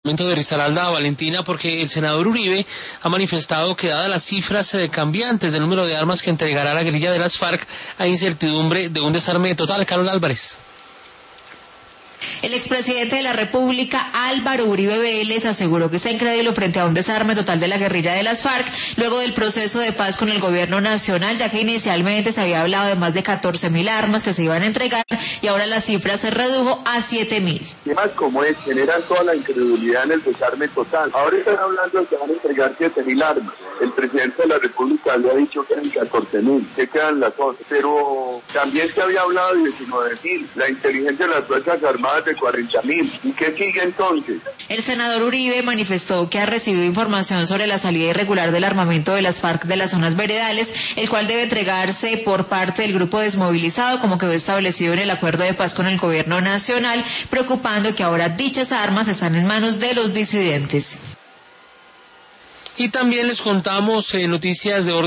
De Risaralda, Valentina, porque el senador Uribe ha manifestado que dadas las cifras cambiantes del número de armas que entregará la guerrilla de las FARC, hay incertidumbre de un desarme total. Carol Álvarez. El expresidente de la República, Álvaro Uribe Vélez, aseguró que está incrédulo frente a un desarme total de la guerrilla de las FARC, luego del proceso de paz con el gobierno nacional, ya que inicialmente se había hablado de más de 14.000 armas que se iban a entregar y ahora la cifra se redujo a 7.000. Temas como generan toda la incredulidad en el desarme total. Ahora están hablando de que van a entregar 7.000 armas. El presidente de la República había dicho que eran 14.000, que quedan las otras, pero también se había hablado de 19.000. La inteligencia de las Fuerzas Armadas de 40.000. ¿Y qué sigue entonces? El senador Uribe manifestó que ha recibido información sobre la salida irregular del armamento de las FARC de las zonas veredales, el cual debe entregarse por parte del grupo desmovilizado, como quedó establecido en el acuerdo de paz con el gobierno nacional, preocupando que ahora dichas armas están en manos de los disidentes. Y también les contamos noticias de orden